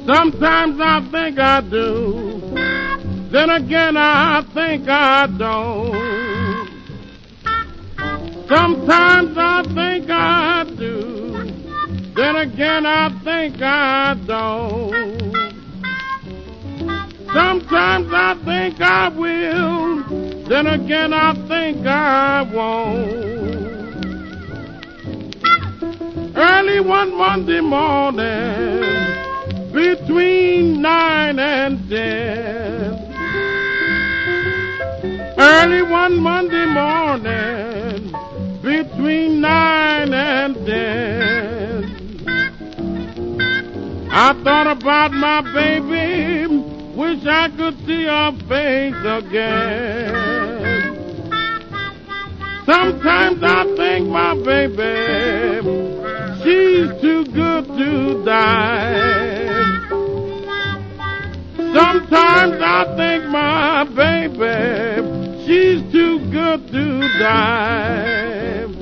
Sometimes I think I do, then again I think I don't. Sometimes I think I do, then again I think I don't. Sometimes I think I will, then again I think I won't. Early one Monday morning, between 9 and 10. Early one Monday morning, between 9 and 10. I thought about my baby, wish I could see her face again. Sometimes I think my baby, she's too good to die. Sometimes I think my baby, she's too good to die.